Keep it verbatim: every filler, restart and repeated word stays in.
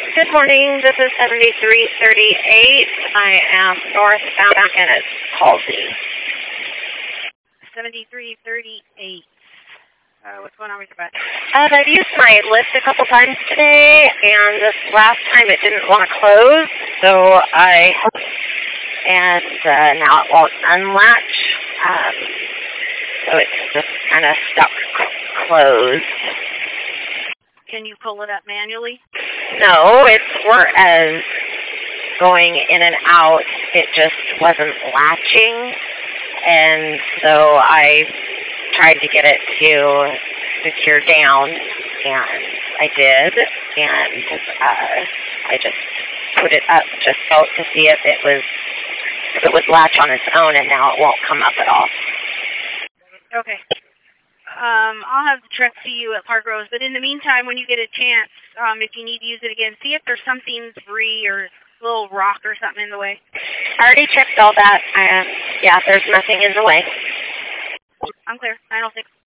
Good morning. This is seventy-three thirty-eight. I am northbound and it's Halsey. seventy-three thirty-eight. Uh, what's going on with your bus? Uh, I've used my lift a couple times today, and this last time it didn't want to close, so I, and uh, now it won't unlatch, um, so it's just kind of stuck closed. Can you pull it up manually? No, it's whereas going in and out, it just wasn't latching, and so I tried to get it to secure down, and I did, and uh, I just put it up just so to see if it was if it would latch on its own, and now it won't come up at all. Okay. Um, I'll have the truck see you at Park Rose, but in the meantime, when you get a chance, um, if you need to use it again, see if there's something free or a little rock or something in the way. I already checked all that, and yeah, there's nothing in the way. I'm clear. I don't think